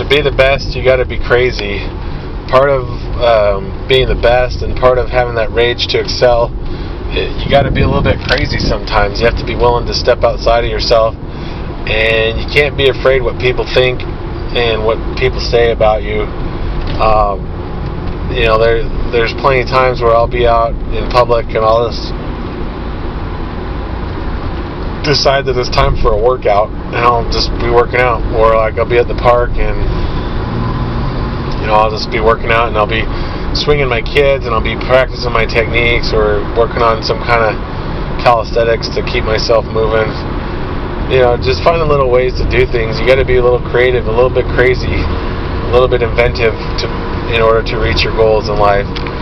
be the best, you got to be crazy. Part of being the best and part of having that rage to excel, you got to be a little bit crazy sometimes. You have to be willing to step outside of yourself, and you can't be afraid what people think and what people say about you. There's plenty of times where I'll be out in public and I'll just decide that it's time for a workout, and I'll just be working out, or like I'll be at the park and I'll just be working out and I'll be swinging my kids and I'll be practicing my techniques or working on some kind of calisthenics to keep myself moving. Just finding little ways to do things. You got to be a little creative, a little bit crazy, a little bit inventive in order to reach your goals in life.